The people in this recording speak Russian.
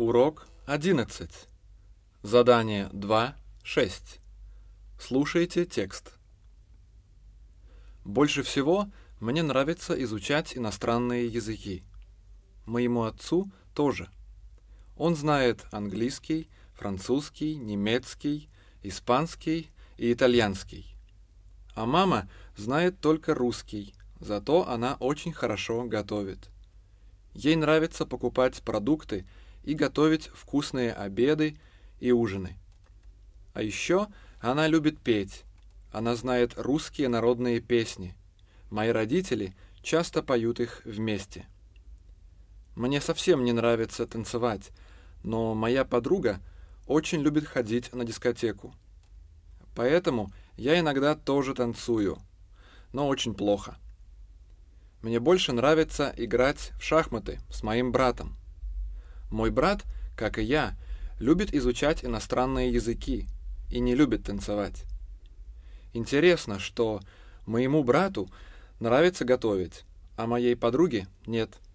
Урок 11. Задание 2.6. Слушайте текст. Больше всего мне нравится изучать иностранные языки. Моему отцу тоже. Он знает английский, французский, немецкий, испанский и итальянский. А мама знает только русский, зато она очень хорошо готовит. Ей нравится покупать продукты и готовить вкусные обеды и ужины. А еще она любит петь. Она знает русские народные песни. Мои родители часто поют их вместе. Мне совсем не нравится танцевать, но моя подруга очень любит ходить на дискотеку. Поэтому я иногда тоже танцую, но очень плохо. Мне больше нравится играть в шахматы с моим братом. Мой брат, как и я, любит изучать иностранные языки и не любит танцевать. Интересно, что моему брату нравится готовить, а моей подруге нет.